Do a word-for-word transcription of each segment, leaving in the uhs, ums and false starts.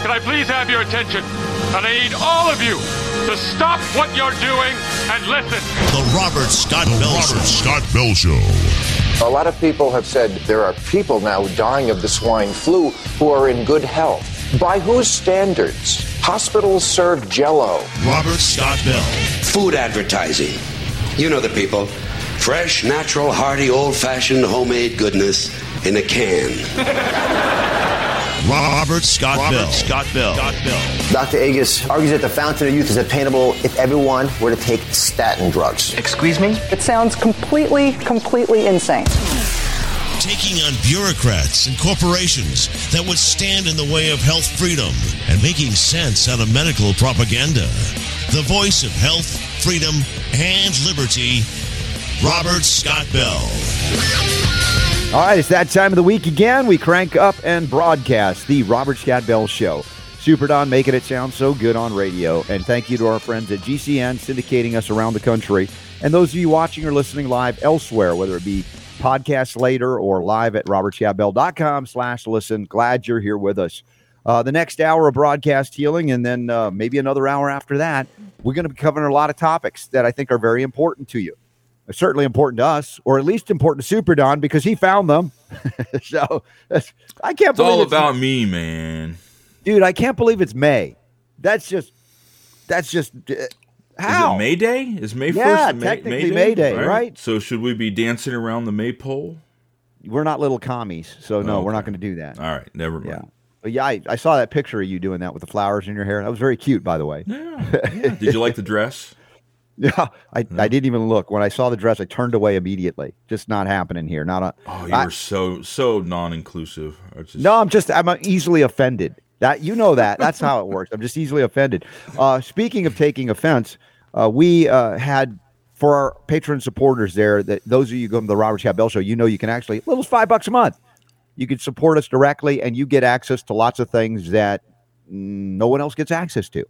can I please have your attention? And I need all of you to stop what you're doing and listen. The Robert Scott Bell Robert Scott Bell Show. A lot of people have said there are people now dying of the swine flu who are in good health. By whose standards? Hospitals serve Jell-O. Robert Scott Bell. Food advertising. You know the people. Fresh, natural, hearty, old-fashioned, homemade goodness in a can. Robert Scott Robert Bell. Scott Bell. Scott Bell. Doctor Agus argues that the fountain of youth is attainable if everyone were to take statin drugs. Excuse me? It sounds completely, completely insane. Taking on bureaucrats and corporations that would stand in the way of health freedom and making sense out of medical propaganda. The voice of health, freedom, and liberty, Robert Scott Bell. All right, it's that time of the week again. We crank up and broadcast the Robert Scott Bell Show. Super Don making it sound so good on radio. And thank you to our friends at G C N syndicating us around the country. And those of you watching or listening live elsewhere, whether it be podcast later or live at robertscottbell.com slash listen. Glad you're here with us. Uh, the next hour of broadcast healing, and then uh, maybe another hour after that, we're going to be covering a lot of topics that I think are very important to you. Certainly important to us, or at least important to Super Don, because he found them. So I can't it's believe all it's about me, man. Dude, I can't believe it's May. That's just, that's just, uh, how? Is it May Day? Is May first? Yeah, May, technically May Day, May Day, right? right? So should we be dancing around the maypole? We're not little commies, so no, Okay. we're not going to do that. All right, never mind. Yeah. But yeah, I, I saw that picture of you doing that with the flowers in your hair. That was very cute, by the way. Yeah. yeah. Did you like the dress? Yeah, I, Yeah. I didn't even look. When I saw the dress, I turned away immediately. Just not happening here. Not a. Oh, you I- were so so non-inclusive. I just- No, I'm just I'm easily offended. That you know that. That's how it works. I'm just easily offended. Uh, speaking of taking offense, uh, we uh, had for our patron supporters there. That those of you who go to the Robert Scott Bell Show, you know you can actually little as five bucks a month. You can support us directly, and you get access to lots of things that mm, no one else gets access to.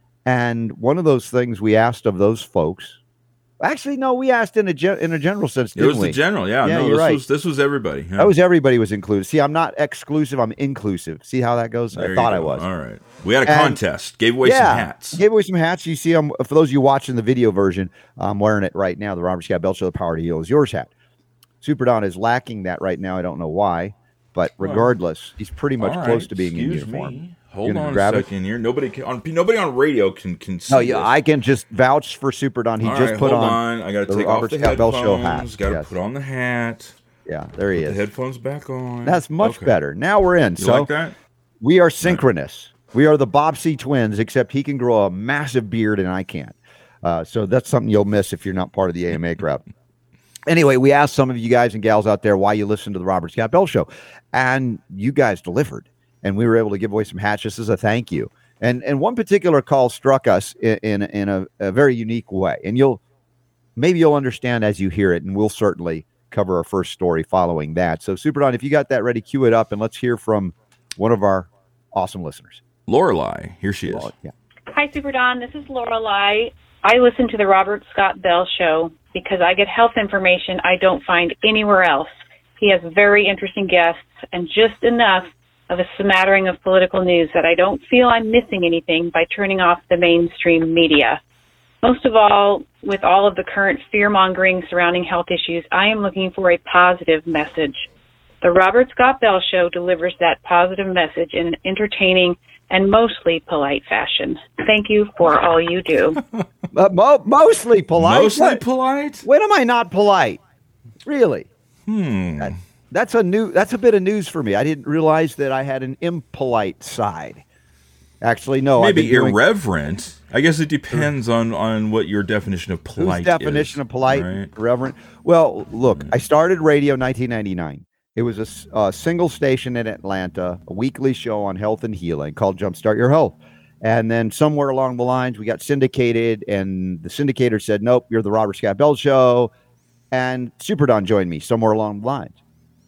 And one of those things we asked of those folks, actually, no, we asked in a gen- in a general sense. It Didn't was we? the general, yeah. Yeah, no, you're this right. was this was everybody. Yeah. That was everybody was included. See, I'm not exclusive. I'm inclusive. See how that goes? There I you thought I go. was. All right. We had a And- contest. Gave away yeah, some hats. Gave away some hats. You see them. For those of you watching the video version, I'm wearing it right now. The Robert Scott Bell Show, the Power to Heal is yours hat. Super Don is lacking that right now. I don't know why, but regardless, he's pretty much All close right, to being in excuse uniform. me. You Hold gonna on a grab it? second here. Nobody can, on nobody on radio can can see No, yeah, this. I can just vouch for Super Don. He All just right, put hold on, on. I got to the take Robert off the Scott Bell Show headphones. hat. Got to Yes. put on the hat. Yeah, there he Put is. the headphones back on. That's much Okay. better. Now we're in. You so like that? we are synchronous. We are the Bobbsey twins, except he can grow a massive beard and I can't. Uh, so that's something you'll miss if you're not part of the A M A crowd. Anyway, we asked some of you guys and gals out there why you listen to the Robert Scott Bell Show, and you guys delivered, and we were able to give away some hats just as a thank you. And and one particular call struck us in in, in a, a very unique way, and you'll maybe you'll understand as you hear it, and we'll certainly cover our first story following that. So, Super Don, if you got that ready, cue it up, and let's hear from one of our awesome listeners. Lorelei, here she is. Well, yeah. Hi, Super Don. This is Lorelei. I listen to the Robert Scott Bell Show because I get health information I don't find anywhere else. He has very interesting guests and just enough of a smattering of political news that I don't feel I'm missing anything by turning off the mainstream media. Most of all, with all of the current fear-mongering surrounding health issues, I am looking for a positive message. The Robert Scott Bell Show delivers that positive message in an entertaining and mostly polite fashion. Thank you for all you do. Uh, mo- mostly polite. Mostly What? polite? When am I not polite? Really? Hmm. That, that's a new. That's a bit of news for me. I didn't realize that I had an impolite side. Actually, no. I've Maybe been doing- irreverent. I guess it depends on, on what your definition of polite Whose definition is, of polite, right? irreverent? Well, look, I started radio in nineteen ninety-nine. It was a, s- a single station in Atlanta, a weekly show on health and healing called Jumpstart Your Health. And then somewhere along the lines, we got syndicated, and the syndicator said, nope, you're the Robert Scott Bell Show. And Super Don joined me somewhere along the lines.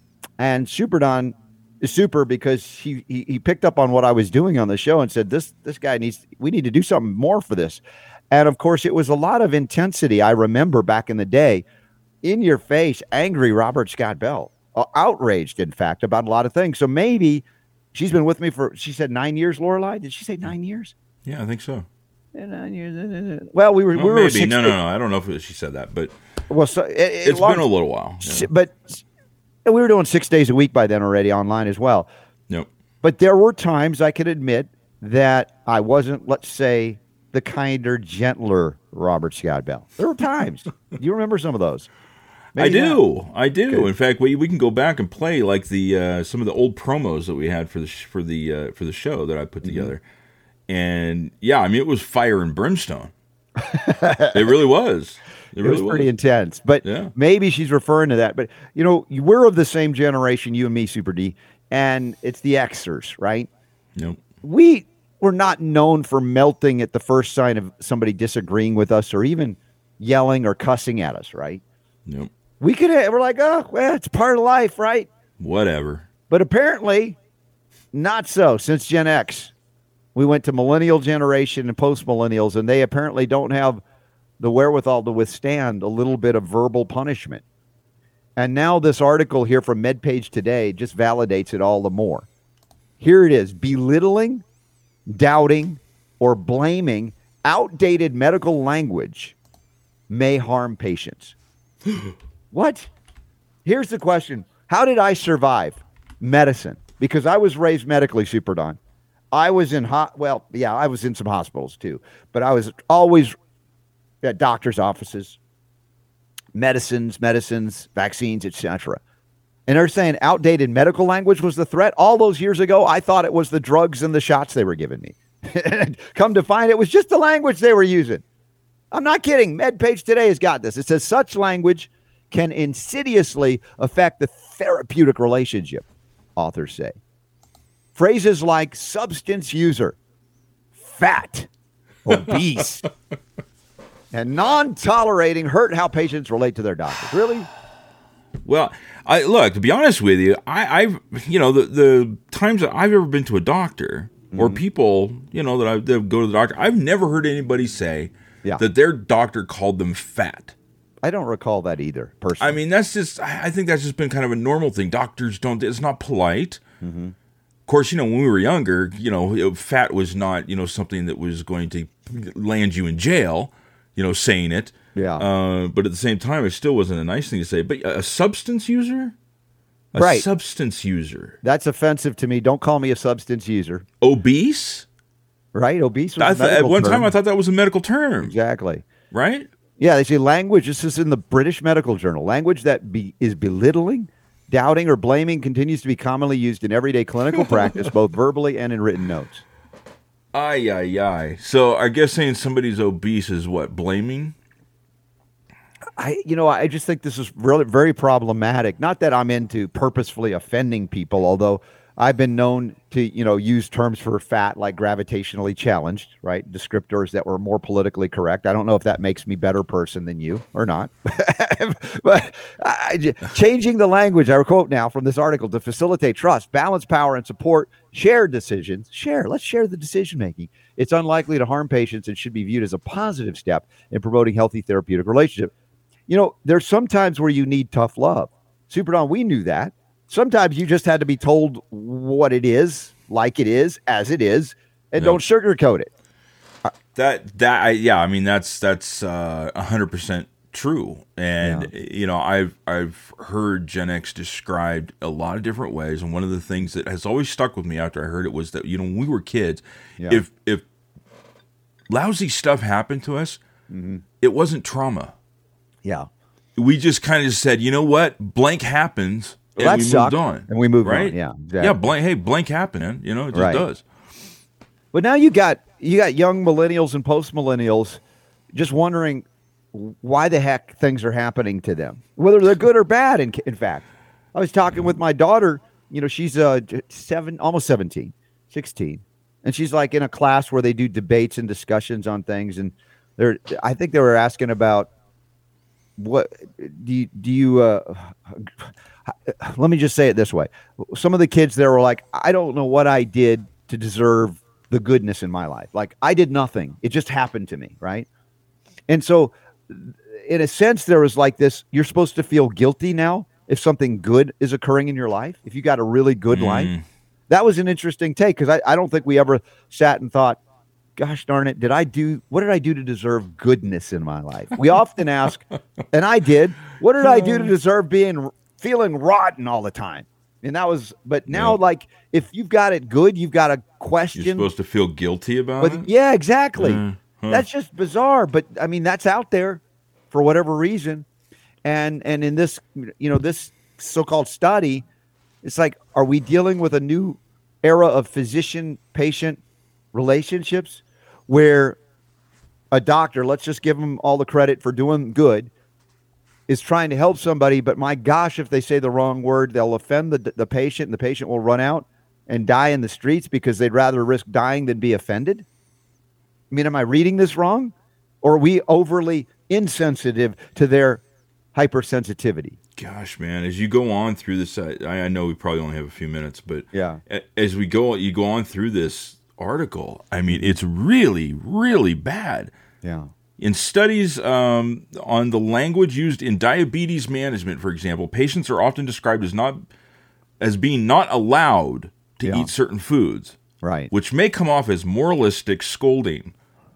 And Super Don is super because he, he he picked up on what I was doing on the show and said, this this guy needs, we need to do something more for this. And of course, it was a lot of intensity. I remember back in the day, in your face, angry Robert Scott Bell, uh, outraged, in fact, about a lot of things. So maybe She's been with me for, she said nine years, Lorelei. Did she say nine years? Yeah, I think so. Nine years. Well, we were, well, we were maybe. six No, no, days. no. I don't know if she said that, but well, so it, it, it's long, been a little while. Yeah. But we were doing six days a week by then already online as well. Nope. But there were times I could admit that I wasn't, let's say, the kinder, gentler Robert Scott Bell. There were times. Do you remember some of those? Maybe I do. not. I do. Good. In fact, we we can go back and play like the uh, some of the old promos that we had for the sh- for the uh, for the show that I put Mm-hmm. together. And yeah, I mean, it was fire and brimstone. It really was. It, It really was pretty intense. But Yeah. maybe she's referring to that. But, you know, we're of the same generation, you and me, Super D, and it's the Xers, right? Nope. We were not known for melting at the first sign of somebody disagreeing with us or even yelling or cussing at us, right? Nope. We could have, we're like, oh, well, it's part of life, right? Whatever. But apparently, not so. Since Gen X, we went to millennial generation and post millennials, and they apparently don't have the wherewithal to withstand a little bit of verbal punishment. And now this article here from MedPage Today just validates it all the more. Here it is: belittling, doubting, or blaming outdated medical language may harm patients. What? Here's the question. How did I survive medicine? Because I was raised medically, Super Don. I was in, ho- well, yeah, I was in some hospitals too, but I was always at doctor's offices, medicines, medicines, vaccines, et cetera. And they're saying outdated medical language was the threat. All those years ago, I thought it was the drugs and the shots they were giving me. Come to find it was just the language they were using. I'm not kidding. MedPage Today has got this. It says such language can insidiously affect the therapeutic relationship, authors say. Phrases like substance user, fat, obese, and non-tolerating hurt how patients relate to their doctors. Really? Well, I look, to be honest with you, I, I've you know the the times that I've ever been to a doctor mm-hmm. or people you know that I that go to the doctor, I've never heard anybody say yeah. that their doctor called them fat. I don't recall that either, personally. I mean, that's just I think that's just been kind of a normal thing. Doctors don't. It's not polite. Mm-hmm. Of course, you know, when we were younger, you know, fat was not, you know, something that was going to land you in jail, you know, saying it. Yeah. Uh, but at the same time, it still wasn't a nice thing to say. But a substance user? A right. substance user. That's offensive to me. Don't call me a substance user. Obese? Right? Obese was I a th- medical At one term. time, I thought that was a medical term. Exactly. Right? Yeah, they say language, this is in the British Medical Journal, language that be, is belittling, doubting, or blaming continues to be commonly used in everyday clinical practice, both verbally and in written notes. Ay, ay, ay. So I guess saying somebody's obese is what, blaming? I, you know, I just think this is really very problematic. Not that I'm into purposefully offending people, although I've been known to, you know, use terms for fat like gravitationally challenged, right? Descriptors that were more politically correct. I don't know if that makes me a better person than you or not. But I, changing the language, I quote now from this article, to facilitate trust, balance power, and support shared decisions. Share. Let's share the decision making. It's unlikely to harm patients and should be viewed as a positive step in promoting healthy therapeutic relationships. You know, there's some times where you need tough love. Super Don, we knew that. Sometimes you just had to be told what it is, like it is, as it is, and No. don't sugarcoat it. That that I, yeah, I mean that's that's uh, one hundred percent true. And Yeah. you know, I've I've heard Gen X described a lot of different ways, and one of the things that has always stuck with me after I heard it was that, you know, when we were kids, Yeah. if if lousy stuff happened to us, Mm-hmm. it wasn't trauma. Yeah. We just kind of said, you know what, blank happens, and Well, that we sucked, moved on, and we moved on, right? yeah, exactly. yeah, blank. Hey, blank happening, you know, it just Right. does. But now you got you got young millennials and post millennials just wondering why the heck things are happening to them, whether they're good or bad. In, in fact, I was talking with my daughter, you know, she's uh, seven, almost seventeen, sixteen. And she's like in a class where they do debates and discussions on things. And they're, I think they were asking about what do you, do you, uh, let me just say it this way. Some of the kids there were like, I don't know what I did to deserve the goodness in my life. Like I did nothing. It just happened to me. Right. And so in a sense, there was like this, you're supposed to feel guilty now if something good is occurring in your life, if you got a really good Mm. life. that was an interesting take because I, I don't think we ever sat and thought, gosh darn it, did I do, what did I do to deserve goodness in my life? We often ask, and I did, what did I do to deserve being, feeling rotten all the time? And that was, but now, yeah. like, if you've got it good, you've got a question. You're supposed to feel guilty about but, it? Yeah, exactly. Uh, huh. That's just bizarre. But, I mean, that's out there for whatever reason. And, and in this, you know, this so-called study, it's like, are we dealing with a new era of physician-patient relationships where a doctor, let's just give them all the credit for doing good, is trying to help somebody, but my gosh, if they say the wrong word, they'll offend the the patient, and the patient will run out and die in the streets because they'd rather risk dying than be offended? I mean, am I reading this wrong? Or are we overly insensitive to their hypersensitivity? Gosh, man, as you go on through this, I, I know we probably only have a few minutes, but yeah, as we go, you go on through this article, I mean, it's really, really bad. Yeah. In studies um, on the language used in diabetes management, for example, patients are often described as not as being not allowed to yeah. eat certain foods, right? Which may come off as moralistic scolding.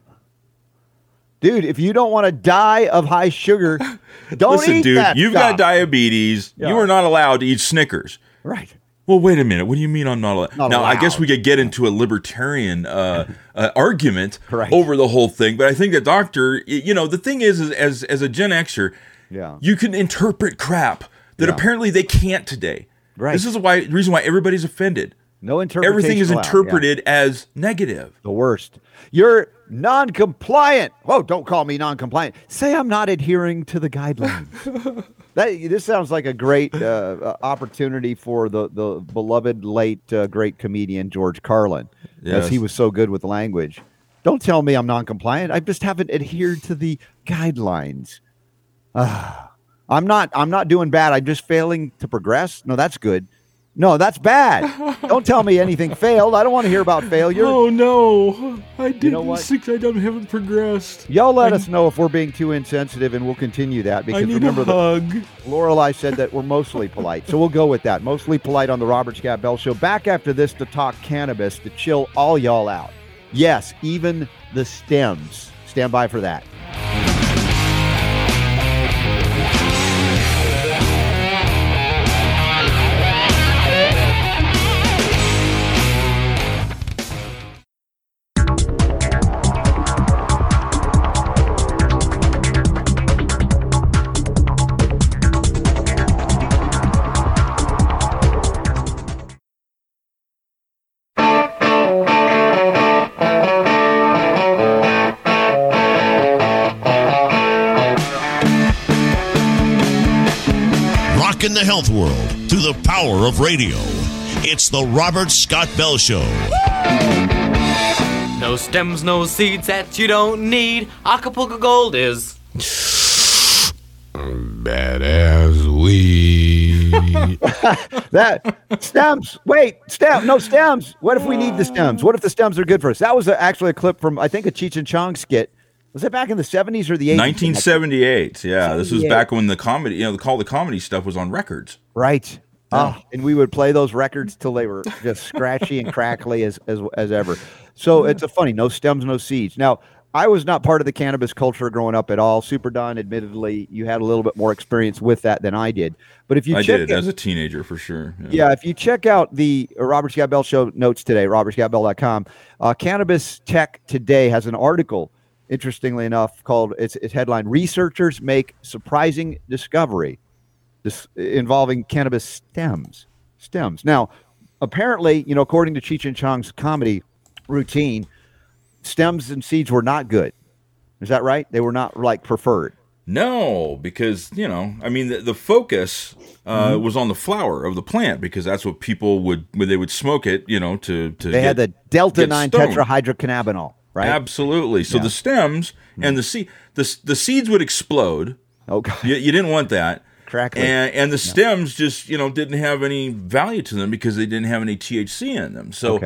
Dude, if you don't want to die of high sugar, don't Listen, eat dude, that you've stuff. got diabetes. Yeah. You are not allowed to eat Snickers. Right. Well, wait a minute. What do you mean I'm not allowed? Not now, allowed. I guess we could get into a libertarian uh, uh, argument right. over the whole thing, but I think the doctor, you know, the thing is, is as as a Gen Xer, yeah. you can interpret crap that yeah. apparently they can't today. Right. This is why the reason why everybody's offended. No interpretation. Everything is allowed. interpreted yeah. as negative. The worst. You're non-compliant. Oh, don't call me non-compliant. Say I'm not adhering to the guidelines. that this sounds like a great uh, opportunity for the the beloved late uh, great comedian George Carlin, yes. as he was so good with language. Don't tell me I'm non-compliant. I just haven't adhered to the guidelines. Uh, I'm not. I'm not doing bad. I'm just failing to progress. No, that's good. No, that's bad. Don't tell me anything failed. I don't want to hear about failure. Oh, no. I didn't. You know what? Six, I don't, haven't progressed. Y'all let I, us know if we're being too insensitive, and we'll continue that. Because I need remember, a hug. The, Lorelai said that we're mostly polite. So we'll go with that. Mostly polite on the Robert Scott Bell Show. Back after this to talk cannabis to chill all y'all out. Yes, even the stems. Stand by for that. In the health world through the power of radio. It's the Robert Scott Bell Show. No stems, no seeds that you don't need. Acapulco Gold is badass weed. That stems. Wait, stem. No stems. What if we need the stems? What if the stems are good for us? That was a, actually a clip from I think a Cheech and Chong skit. Was it back in the seventies or the eighties? nineteen seventy-eight. Yeah, this was back when the comedy, you know, the call the comedy stuff was on records. Right. Oh, and we would play those records till they were just scratchy and crackly as, as as ever. So it's a funny, no stems, no seeds. Now, I was not part of the cannabis culture growing up at all. Super Don, admittedly, you had a little bit more experience with that than I did. But if you I check did it, as a teenager for sure. Yeah. yeah, if you check out the Robert Scott Bell Show notes today, robert scott bell dot com, uh, Cannabis Tech Today has an article, interestingly enough, called its, its headline, Researchers Make Surprising Discovery this, involving cannabis stems. Stems. Now, apparently, you know, according to Cheech and Chong's comedy routine, stems and seeds were not good. Is that right? They were not like preferred. No, because, you know, I mean, the, the focus uh, Mm-hmm. was on the flower of the plant because that's what people would, when they would smoke it, you know, to, to They get, had the delta nine stoned. tetrahydrocannabinol, right? Absolutely. So Yeah. the stems and the seed, the, the seeds would explode. Oh, God. You, you didn't want that. Crackly. And, and the stems just, you know, didn't have any value to them because they didn't have any T H C in them. So, Okay.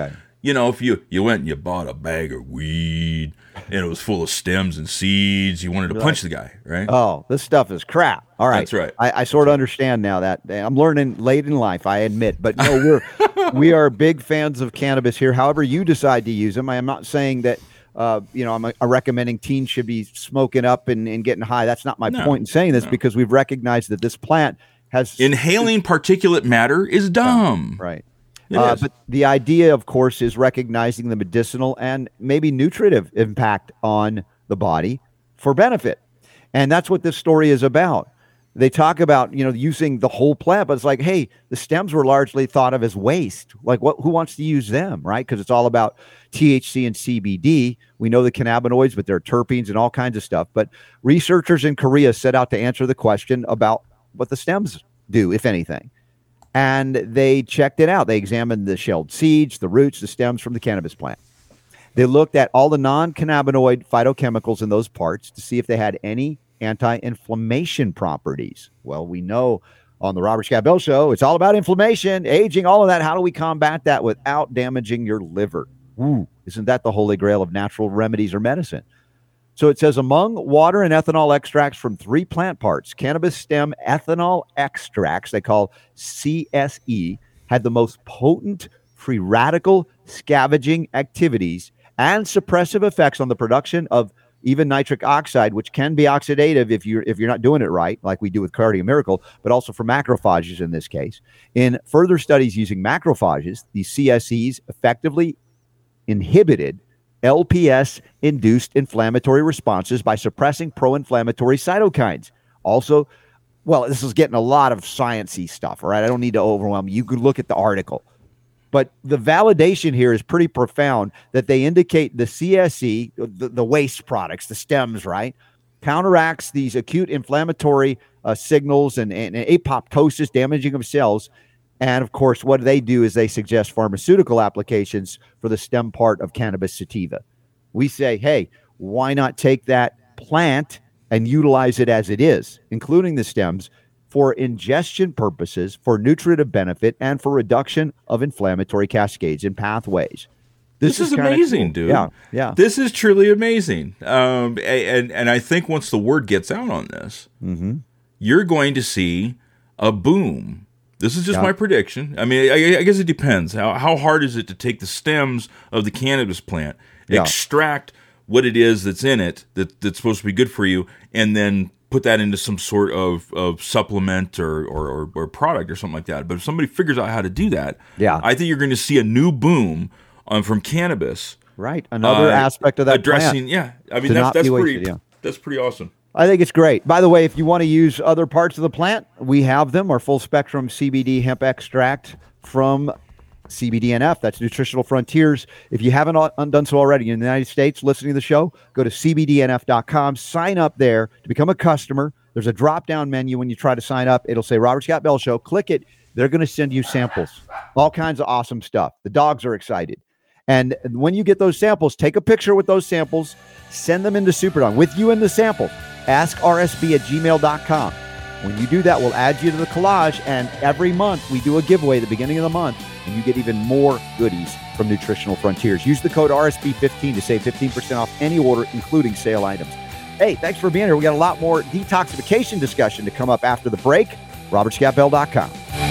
you know, if you, you went and you bought a bag of weed and it was full of stems and seeds, you wanted to You're punch like, the guy, right? Oh, this stuff is crap. All right. That's right. I, I sort of understand now that I'm learning late in life, I admit, but no, we're, we are big fans of cannabis here. However you decide to use them. I am not saying that, uh, you know, I'm a, a recommending teens should be smoking up and, and getting high. That's not my No, point in saying this no. because we've recognized that this plant has Inhaling particulate matter is dumb. Right. It Uh, is. but the idea, of course, is recognizing the medicinal and maybe nutritive impact on the body for benefit. And that's what this story is about. They talk about, you know, using the whole plant, but it's like, hey, the stems were largely thought of as waste. Like, what? Who wants to use them, right? Because it's all about T H C and C B D. We know the cannabinoids, but there are terpenes and all kinds of stuff. But researchers in Korea set out to answer the question about what the stems do, if anything. And they checked it out. They examined the shelled seeds, the roots, the stems from the cannabis plant. They looked at all the non-cannabinoid phytochemicals in those parts to see if they had any anti-inflammation properties. Well, we know on the Robert Scott Bell Show, it's all about inflammation, aging, all of that. How do we combat that without damaging your liver? Ooh, isn't that the holy grail of natural remedies or medicine? So it says among water and ethanol extracts from three plant parts, cannabis stem ethanol extracts, they call C S E, had the most potent free radical scavenging activities and suppressive effects on the production of even nitric oxide, which can be oxidative if you're if you're not doing it right, like we do with Cardio Miracle, but also for macrophages in this case. In further studies using macrophages, these C S Es effectively inhibited L P S-induced inflammatory responses by suppressing pro-inflammatory cytokines. Also, well, this is getting a lot of sciencey stuff, all right? I don't need to overwhelm you. You could look at the article. But the validation here is pretty profound that they indicate the C S E, the, the waste products, the stems, right, counteracts these acute inflammatory uh, signals and, and, and apoptosis, damaging of cells. And, of course, what they do is they suggest pharmaceutical applications for the stem part of cannabis sativa. We say, hey, why not take that plant and utilize it as it is, including the stems, for ingestion purposes, for nutritive benefit, and for reduction of inflammatory cascades and pathways. This, this is, is amazing, cool. dude. Yeah, yeah. This is truly amazing. Um, and, and I think once the word gets out on this, mm-hmm. you're going to see a boom. This is just yeah. my prediction. I mean, I, I guess it depends. How how hard is it to take the stems of the cannabis plant, yeah. extract what it is that's in it that, that's supposed to be good for you, and then put that into some sort of, of supplement or, or, or, or product or something like that. But if somebody figures out how to do that, yeah. I think you're going to see a new boom um, from cannabis. Right. Another uh, aspect of that addressing, plant. Yeah. I mean, that's, that's, pretty, wasted, yeah. that's pretty awesome. I think it's great. By the way, if you want to use other parts of the plant, we have them. Our full spectrum C B D hemp extract from C B D N F. That's Nutritional Frontiers. If you haven't done so already in the United States, listening to the show, go to C B D N F dot com. Sign up there to become a customer. There's a drop-down menu when you try to sign up. It'll say Robert Scott Bell Show. Click it. They're going to send you samples. All kinds of awesome stuff. The dogs are excited. And when you get those samples, take a picture with those samples. Send them into Superdome with you in the samples. ask R S B at gmail dot com. When you do that, we'll add you to the collage, and every month we do a giveaway at the beginning of the month, and you get even more goodies from Nutritional Frontiers. Use the code R S B fifteen to save fifteen percent off any order, including sale items. Hey, thanks for being here. We got a lot more detoxification discussion to come up after the break. Robert Scott Bell dot com.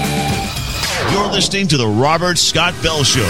You're listening to the Robert Scott Bell Show.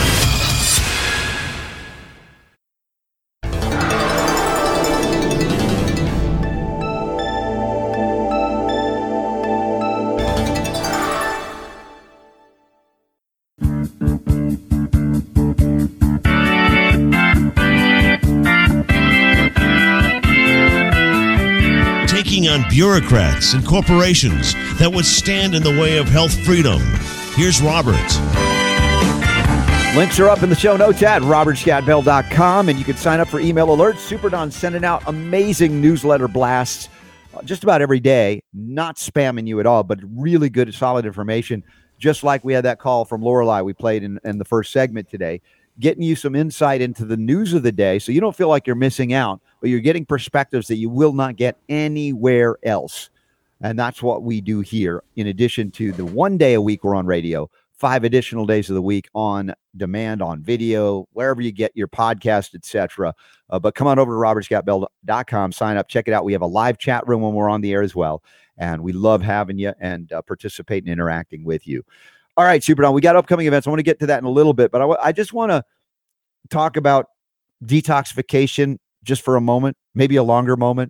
On bureaucrats and corporations that would stand in the way of health freedom. Here's Robert. Links are up in the show notes at Robert Scott Bell dot com, and you can sign up for email alerts. Superdon's sending out amazing newsletter blasts uh, just about every day, not spamming you at all, but really good, solid information, just like we had that call from Lorelei we played in, in the first segment today, getting you some insight into the news of the day so you don't feel like you're missing out, but you're getting perspectives that you will not get anywhere else. And that's what we do here, in addition to the one day a week we're on radio five additional days of the week on demand, on video, wherever you get your podcast, et cetera. Uh, but come on over to robert scott bell dot com, sign up, check it out. We have a live chat room when we're on the air as well. And we love having you and uh, participating and interacting with you. All right, Super Don, we got upcoming events. I want to get to that in a little bit, but I, w- I just want to talk about detoxification just for a moment, maybe a longer moment.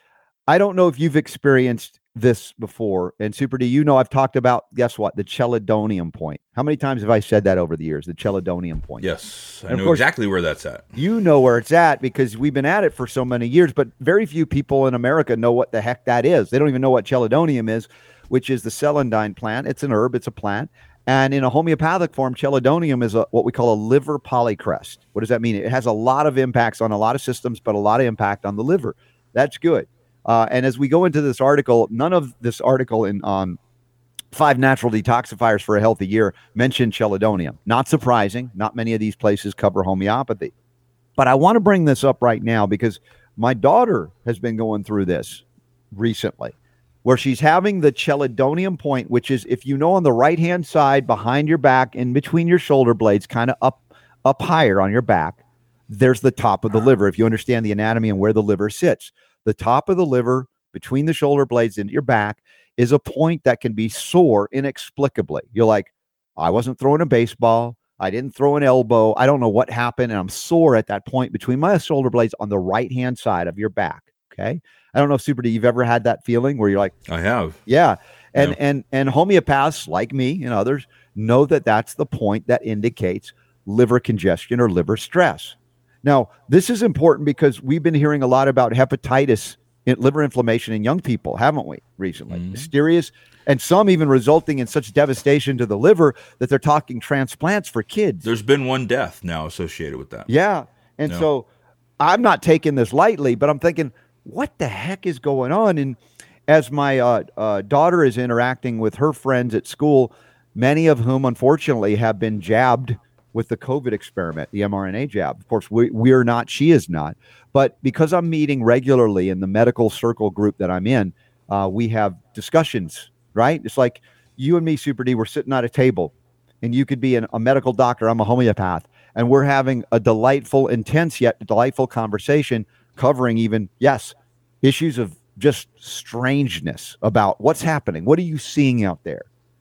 I don't know if you've experienced this before. And Super D, you know, I've talked about, guess what? The chelidonium point. How many times have I said that over the years? The chelidonium point. Yes. I and know course, exactly where that's at. You know where it's at because we've been at it for so many years, but very few people in America know what the heck that is. They don't even know what chelidonium is, which is the celandine plant. It's an herb. It's a plant. And in a homeopathic form, chelidonium is a, what we call a liver polycrest. What does that mean? It has a lot of impacts on a lot of systems, but a lot of impact on the liver. That's good. Uh, and as we go into this article, none of this article in on five natural detoxifiers for a healthy year mentioned chelidonium. Not surprising. Not many of these places cover homeopathy. But I want to bring this up right now because my daughter has been going through this recently, where she's having the chelidonium point, which is, if you know, on the right-hand side behind your back, in between your shoulder blades, kind of up, up higher on your back, there's the top of the liver, if you understand the anatomy and where the liver sits. The top of the liver, between the shoulder blades into your back, is a point that can be sore inexplicably. You're like, I wasn't throwing a baseball. I didn't throw an elbow. I don't know what happened. And I'm sore at that point between my shoulder blades on the right-hand side of your back. Okay. I don't know if Super D, you've ever had that feeling where you're like, I have. Yeah. And, yeah. and, and homeopaths like me and others know that that's the point that indicates liver congestion or liver stress. Now, this is important because we've been hearing a lot about hepatitis, liver inflammation in young people, haven't we, recently? Mm-hmm. Mysterious, and some even resulting in such devastation to the liver that they're talking transplants for kids. There's been one death now associated with that. Yeah. And no. so I'm not taking this lightly, but I'm thinking, what the heck is going on? And as my uh, uh, daughter is interacting with her friends at school, many of whom, unfortunately, have been jabbed with the COVID experiment, the mRNA jab. Of course, we, we're not, she is not. But because I'm meeting regularly in the medical circle group that I'm in, uh, we have discussions, right? It's like you and me, Super D, we're sitting at a table, and you could be an, a medical doctor, I'm a homeopath, and we're having a delightful, intense yet delightful conversation covering even, yes, issues of just strangeness about what's happening. What are you seeing out there?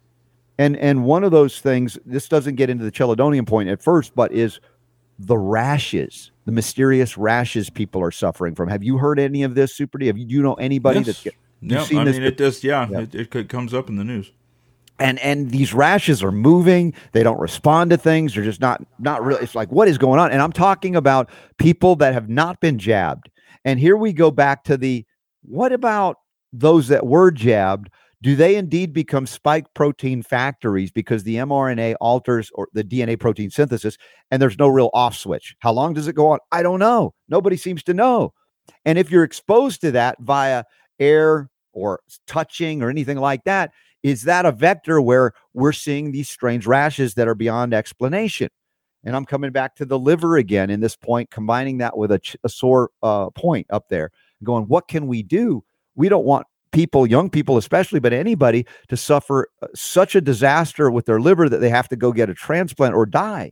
And and one of those things, this doesn't get into the chelidonium point at first, but is the rashes, the mysterious rashes people are suffering from. Have you heard any of this, Super D? Have you, do you know anybody yes. that's get, yeah, seen I this? mean, it does, yeah, yeah. It, it comes up in the news. And and these rashes are moving. They don't respond to things. They're just not, not really. It's like, what is going on? And I'm talking about people that have not been jabbed. And here we go back to the, what about those that were jabbed? Do they indeed become spike protein factories because the mRNA alters or the D N A protein synthesis and there's no real off switch? How long does it go on? I don't know. Nobody seems to know. And if you're exposed to that via air or touching or anything like that, is that a vector where we're seeing these strange rashes that are beyond explanation? And I'm coming back to the liver again in this point, combining that with a, ch- a sore uh, point up there, going, what can we do? We don't want people, young people especially, but anybody, to suffer such a disaster with their liver that they have to go get a transplant or die.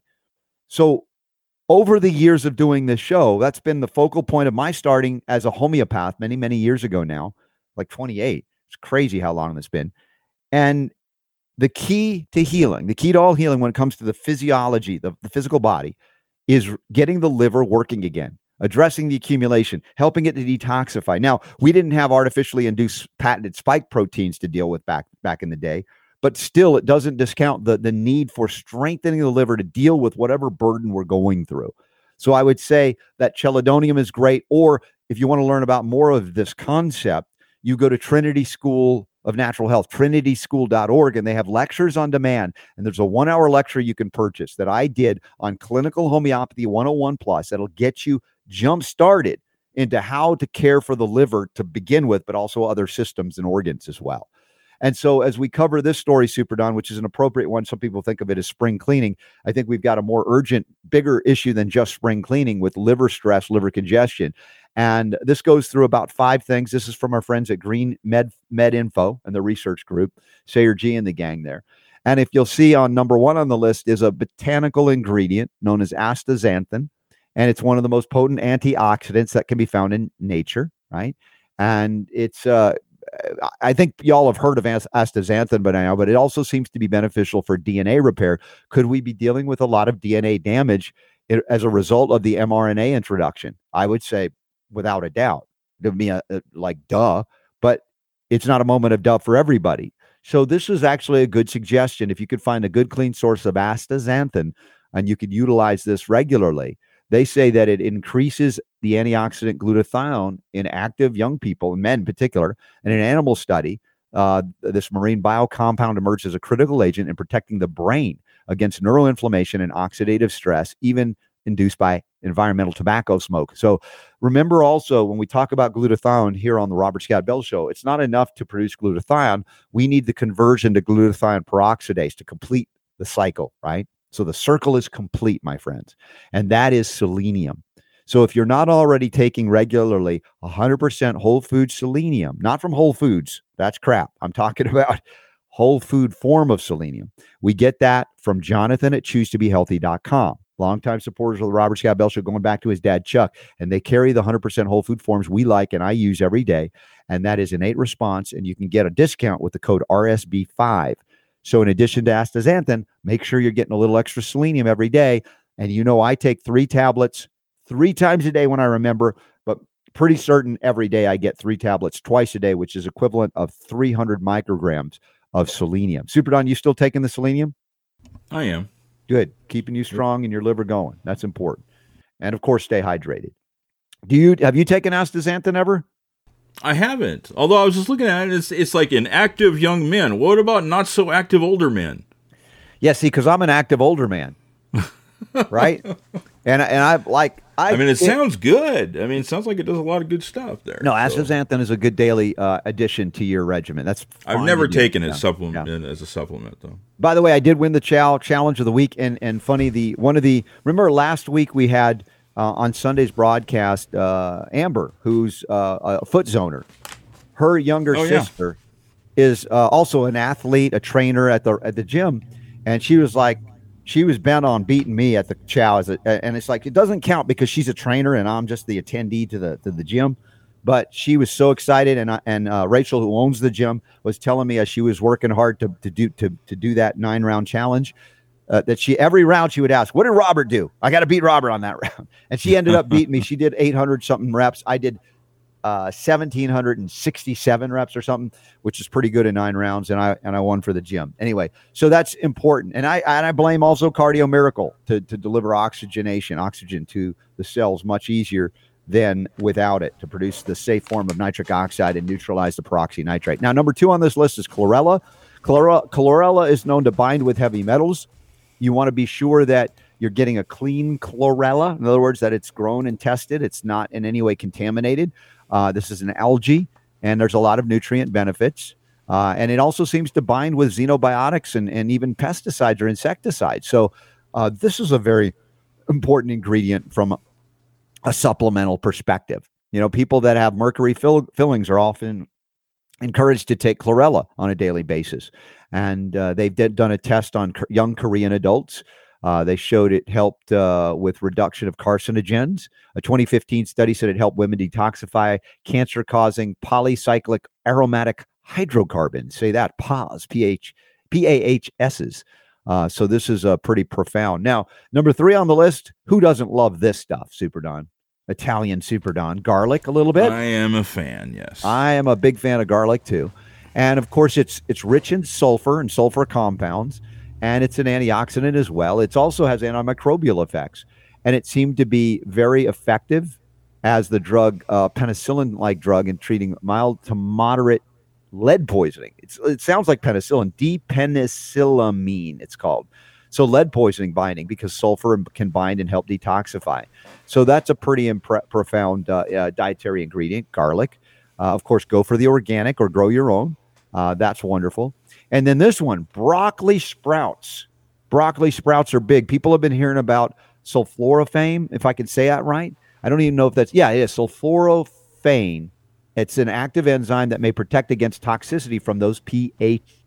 So over the years of doing this show, that's been the focal point of my starting as a homeopath many, many years ago now, like twenty-eight. It's crazy how long it's been. And the key to healing, the key to all healing when it comes to the physiology, the, the physical body, is getting the liver working again, addressing the accumulation, helping it to detoxify. Now, we didn't have artificially induced patented spike proteins to deal with back, back in the day, but still it doesn't discount the, the need for strengthening the liver to deal with whatever burden we're going through. So I would say that chelidonium is great, or if you want to learn about more of this concept, you go to Trinity School of Natural Health, trinity school dot org, and they have lectures on demand. And there's a one-hour lecture you can purchase that I did on Clinical Homeopathy one oh one Plus that'll get you jump-started into how to care for the liver to begin with, but also other systems and organs as well. And so as we cover this story, Super Don, which is an appropriate one, some people think of it as spring cleaning. I think we've got a more urgent, bigger issue than just spring cleaning with liver stress, liver congestion. And this goes through about five things. This is from our friends at Green Med Med Info and the research group, Sayer G and the gang there. And if you'll see on number one on the list is a botanical ingredient known as astaxanthin. And it's one of the most potent antioxidants that can be found in nature, right? And it's, uh, I think y'all have heard of astaxanthin by now, but it also seems to be beneficial for D N A repair. Could we be dealing with a lot of D N A damage as a result of the mRNA introduction? I would say without a doubt. It would be a, a, like duh, but it's not a moment of duh for everybody. So this is actually a good suggestion. If you could find a good, clean source of astaxanthin and you could utilize this regularly, they say that it increases the antioxidant glutathione in active young people, men in particular. And in an animal study, uh, this marine biocompound emerged as a critical agent in protecting the brain against neuroinflammation and oxidative stress, even induced by environmental tobacco smoke. So remember also, when we talk about glutathione here on the Robert Scott Bell Show, it's not enough to produce glutathione. We need the conversion to glutathione peroxidase to complete the cycle, right? So the circle is complete, my friends, and that is selenium. So if you're not already taking regularly one hundred percent whole food selenium, not from Whole Foods, that's crap. I'm talking about whole food form of selenium. We get that from Jonathan at choose to be healthy dot com. Longtime supporters of the Robert Scott Bell Show, going back to his dad, Chuck, and they carry the one hundred percent whole food forms we like and I use every day, and that is Innate Response, and you can get a discount with the code R S B five. So in addition to astaxanthin, make sure you're getting a little extra selenium every day. And you know I take three tablets three times a day when I remember, but pretty certain every day I get three tablets twice a day, which is equivalent of three hundred micrograms of selenium. Super Don, you still taking the selenium? I am. Good. Keeping you strong and your liver going. That's important. And, of course, stay hydrated. Do you Have you taken astaxanthin ever? I haven't. Although I was just looking at it, it's, it's like an active young men. What about not so active older men? Yeah, see, because I'm an active older man, right? And and I like I. I mean, it, it sounds good. I mean, it sounds like it does a lot of good stuff there. No, so. astaxanthin is a good daily uh, addition to your regimen. That's I've never taken it yeah. supplement yeah. as a supplement though. By the way, I did win the chow challenge of the week, and and funny the one of the remember last week we had. Uh, on Sunday's broadcast, uh, Amber, who's uh, a foot zoner, her younger oh, sister yeah. is uh, also an athlete, a trainer at the at the gym, and she was like, she was bent on beating me at the chow, as a, and it's like it doesn't count because she's a trainer and I'm just the attendee to the to the gym, but she was so excited, and and uh, Rachel, who owns the gym, was telling me as she was working hard to to do to to do that nine round challenge. Uh, that she every round she would ask, what did Robert do? I got to beat Robert on that round. And she ended up beating me. She did eight hundred something reps. I did uh, one thousand seven hundred sixty-seven reps or something, which is pretty good in nine rounds. And I and I won for the gym. Anyway, so that's important. And I and I blame also Cardio Miracle to, to deliver oxygenation, oxygen to the cells much easier than without it, to produce the safe form of nitric oxide and neutralize the peroxynitrite. Now, number two on this list is chlorella. Chlorella, chlorella is known to bind with heavy metals. You want to be sure that you're getting a clean chlorella. In other words, that it's grown and tested. It's not in any way contaminated. Uh, this is an algae, and there's a lot of nutrient benefits. Uh, and it also seems to bind with xenobiotics and, and even pesticides or insecticides. So uh, this is a very important ingredient from a, a supplemental perspective. You know, people that have mercury fill, fillings are often encouraged to take chlorella on a daily basis. And uh, they've did, done a test on co- young Korean adults. Uh, they showed it helped uh, with reduction of carcinogens. A twenty fifteen study said it helped women detoxify cancer-causing polycyclic aromatic hydrocarbons. Say that, P A Hs, P H, P A H Ss. Uh, so this is uh, pretty profound. Now, number three on the list, who doesn't love this stuff, Super Don? Italian Super Don. Garlic a little bit. I am a fan, yes. I am a big fan of garlic, too. And, of course, it's it's rich in sulfur and sulfur compounds, and it's an antioxidant as well. It also has antimicrobial effects, and it seemed to be very effective as the drug, uh, penicillin-like drug, in treating mild to moderate lead poisoning. It's, it sounds like penicillin, D-penicillamine it's called. So lead poisoning binding, because sulfur can bind and help detoxify. So that's a pretty impre- profound uh, uh, dietary ingredient, garlic. Uh, of course, go for the organic or grow your own. Uh, that's wonderful. And then this one, broccoli sprouts. Broccoli sprouts are big. People have been hearing about sulforaphane, if I can say that right. I don't even know if that's, yeah, it is sulforaphane. It's an active enzyme that may protect against toxicity from those P H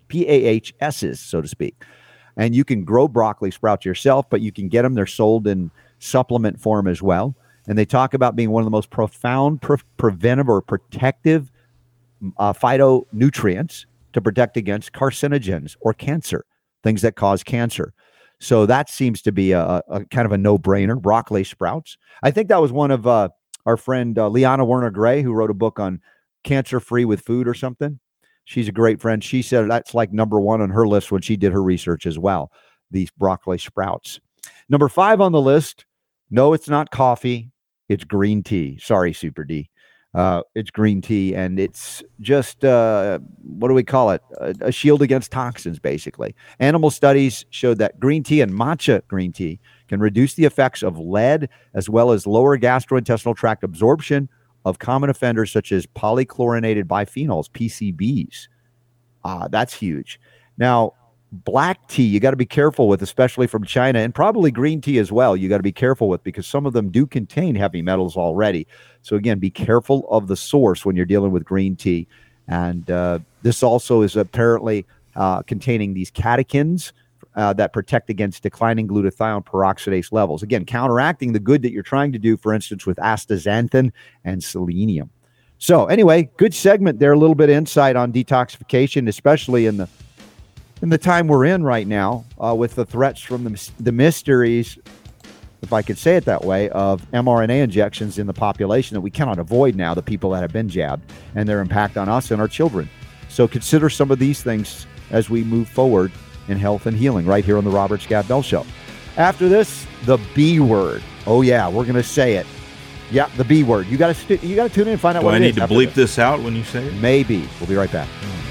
P A H S's, so to speak. And you can grow broccoli sprouts yourself, but you can get them. They're sold in supplement form as well. And they talk about being one of the most profound pre- preventive or protective uh, phytonutrients to protect against carcinogens or cancer, things that cause cancer. So that seems to be a, a kind of a no-brainer, broccoli sprouts. I think that was one of uh, our friend uh, Liana Werner Gray, who wrote a book on cancer-free with food or something. She's a great friend. She said that's like number one on her list when she did her research as well, these broccoli sprouts. Number five on the list, no, it's not coffee. It's green tea. Sorry, Super D. Uh, it's green tea, and it's just, uh, what do we call it? A, a shield against toxins, basically. Animal studies showed that green tea and matcha green tea can reduce the effects of lead as well as lower gastrointestinal tract absorption of common offenders such as polychlorinated biphenyls, P C Bs. Uh, that's huge. Now, black tea, you got to be careful with, especially from China, and probably green tea as well. You got to be careful with because some of them do contain heavy metals already. So again, be careful of the source when you're dealing with green tea. And uh, this also is apparently uh, containing these catechins uh, that protect against declining glutathione peroxidase levels. Again, counteracting the good that you're trying to do, for instance, with astaxanthin and selenium. So anyway, good segment there. A little bit of insight on detoxification, especially in the in the time we're in right now, uh, with the threats from the, the mysteries, if I could say it that way, of mRNA injections in the population that we cannot avoid now, the people that have been jabbed, and their impact on us and our children. So consider some of these things as we move forward in health and healing right here on the Robert Scott Bell Show. After this, the B word. Oh, yeah, we're going to say it. Yeah, the B word. You got to st- you got to tune in and find out Do what I it need is. to After bleep this. this out when you say it? Maybe. We'll be right back.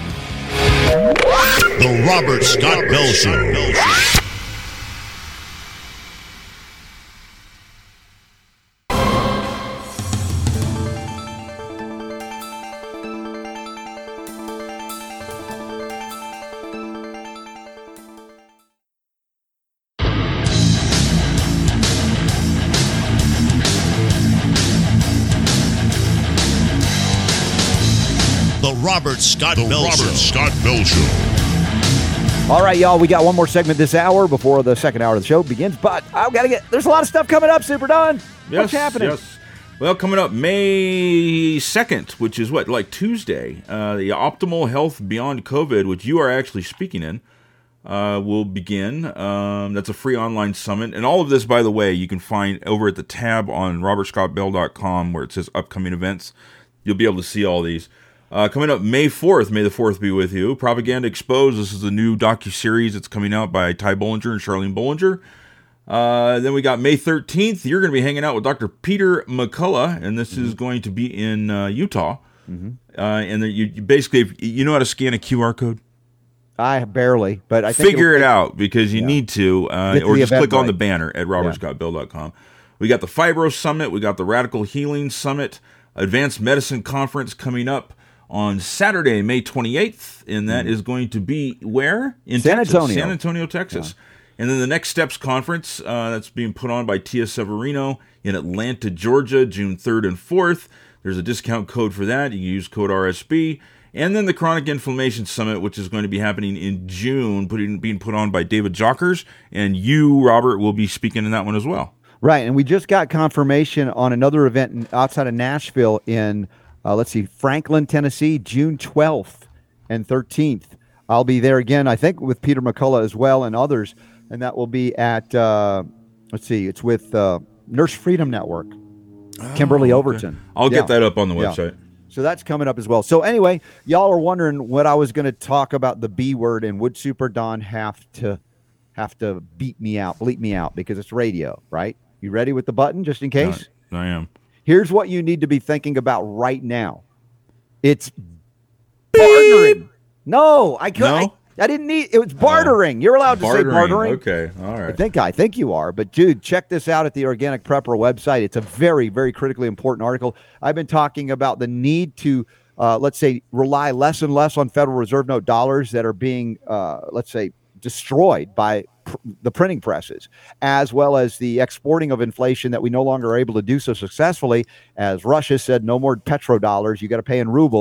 The Robert Scott Bell Show. The Robert Scott The Bell Robert Show. Scott Bell Show. All right, y'all, we got one more segment this hour before the second hour of the show begins, but I've got to get, there's a lot of stuff coming up, Super Don. Yes, What's happening? Yes. Well, coming up May second, which is what, like Tuesday, uh, the Optimal Health Beyond COVID, which you are actually speaking in, uh, will begin. Um, that's a free online summit. And all of this, by the way, you can find over at the tab on robert scott bell dot com where it says upcoming events. You'll be able to see all these. Uh, coming up May fourth, May the fourth be with you. Propaganda Exposed. This is the new docuseries that's coming out by Ty Bollinger and Charlene Bollinger. Uh, then we got May thirteenth. You're going to be hanging out with Doctor Peter McCullough, and this mm-hmm. is going to be in uh, Utah. Mm-hmm. Uh, and the, you, you basically, you know how to scan a Q R code? I barely, but I think figure it out because you yeah. need to, uh, or just click right. on the banner at robert scott bell dot com. We got the Fibro Summit. We got the Radical Healing Summit, Advanced Medicine Conference coming up on Saturday, May twenty-eighth, and that mm. is going to be where? In San Texas, Antonio. San Antonio, Texas. Yeah. And then the Next Steps Conference, uh, that's being put on by Tia Severino in Atlanta, Georgia, June third and fourth. There's a discount code for that. You can use code R S B. And then the Chronic Inflammation Summit, which is going to be happening in June, putting, being put on by David Jockers. And you, Robert, will be speaking in that one as well. Right, and we just got confirmation on another event in, outside of Nashville in, uh, let's see, Franklin, Tennessee, June twelfth and thirteenth. I'll be there again, I think, with Peter McCullough as well and others. And that will be at, uh, let's see, it's with uh, Nurse Freedom Network, oh, Kimberly okay. Overton. I'll yeah. get that up on the website. Yeah. So that's coming up as well. So anyway, y'all are wondering what I was going to talk about the B word, and would Super Don have to have to beat me out, bleep me out, because it's radio, right? You ready with the button, just in case? I, I am. Here's what you need to be thinking about right now. It's bartering. No, I couldn't. No? I, I didn't need. It was bartering. You're allowed to bartering. say bartering. Okay, all right. I think I think you are, but dude, check this out at the Organic Prepper website. It's a very, very critically important article. I've been talking about the need to, uh, let's say, rely less and less on Federal Reserve note dollars that are being, uh, let's say, destroyed by pr- the printing presses, as well as the exporting of inflation that we no longer are able to do so successfully. As Russia said, no more petrodollars. You got to pay in rubles.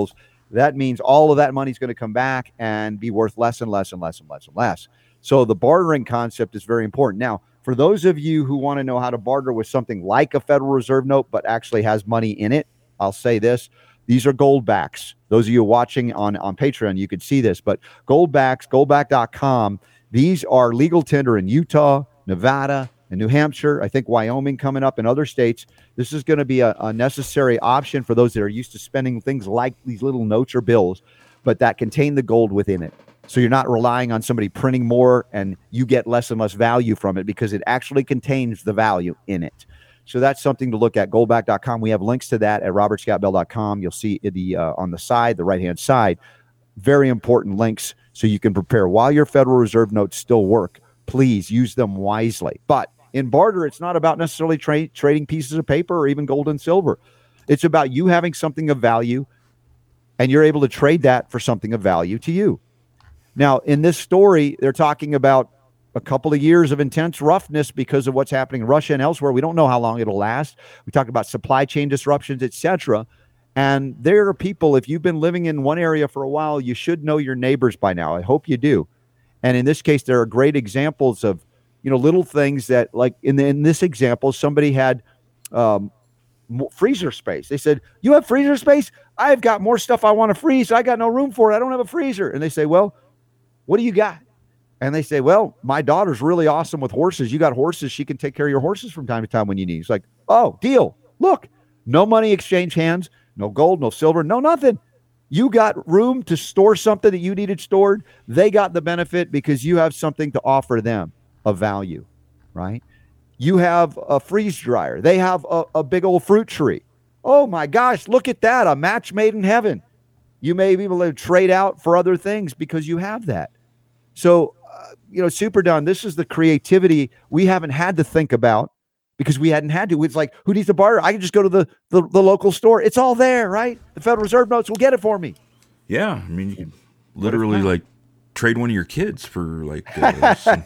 that means all of that money is going to come back and be worth less and less and less and less and less. So the bartering concept is very important. Now, for those of you who want to know how to barter with something like a Federal Reserve note, but actually has money in it, I'll say this. These are Goldbacks. Those of you watching on, on Patreon, you could see this. But Goldbacks, goldback dot com, these are legal tender in Utah, Nevada, and New Hampshire. I think Wyoming coming up in other states. This is going to be a, a necessary option for those that are used to spending things like these little notes or bills, but that contain the gold within it. So you're not relying on somebody printing more and you get less and less value from it because it actually contains the value in it. So that's something to look at, goldback dot com. We have links to that at robert scott bell dot com. You'll see the uh, on the side, the right-hand side, very important links so you can prepare. While your Federal Reserve notes still work, please use them wisely. But in barter, it's not about necessarily tra- trading pieces of paper or even gold and silver. It's about you having something of value, and you're able to trade that for something of value to you. Now, in this story, they're talking about a couple of years of intense roughness because of what's happening in Russia and elsewhere. We don't know how long it'll last. We talk about supply chain disruptions, et cetera. And there are people, if you've been living in one area for a while, you should know your neighbors by now. I hope you do. And in this case, there are great examples of, you know, little things that, like in, the, in this example, somebody had um, freezer space. They said, you have freezer space? I've got more stuff I want to freeze. I got no room for it. I don't have a freezer. And they say, well, what do you got? And they say, well, my daughter's really awesome with horses. You got horses. She can take care of your horses from time to time when you need. It's like, oh, deal. Look, no money exchange hands, no gold, no silver, no nothing. You got room to store something that you needed stored. They got the benefit because you have something to offer them of value, right? You have a freeze dryer. They have a, a big old fruit tree. Oh, my gosh, look at that. A match made in heaven. You may be able to trade out for other things because you have that. So, uh, you know, Super Don, this is the creativity we haven't had to think about because we hadn't had to. It's like, who needs a barter? I can just go to the, the, the local store. It's all there, right? The Federal Reserve notes will get it for me. Yeah. I mean, you can literally like trade one of your kids for like uh, some,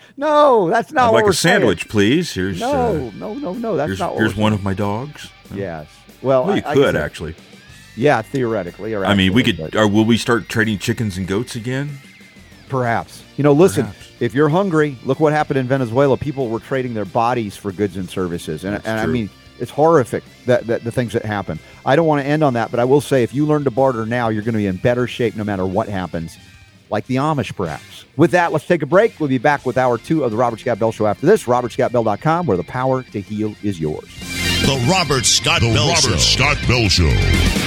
no, that's not I'd what like we're a sandwich, saying. Please. Here's no, uh, no, no, no. That's here's, not what here's we're one saying. of my dogs. Yes. Well, well you I, could I actually. Yeah, theoretically. Or I mean, we could. but... Or will we start trading chickens and goats again? Perhaps. You know, listen, Perhaps. If you're hungry, look what happened in Venezuela. People were trading their bodies for goods and services. And, and I mean, it's horrific, that, that the things that happen. I don't want to end on that, but I will say if you learn to barter now, you're going to be in better shape no matter what happens, like the Amish perhaps. With that, let's take a break. We'll be back with hour two of the Robert Scott Bell Show after this. robert scott bell dot com, where the power to heal is yours. The Robert Scott the Bell Robert Show. Scott Bell Show.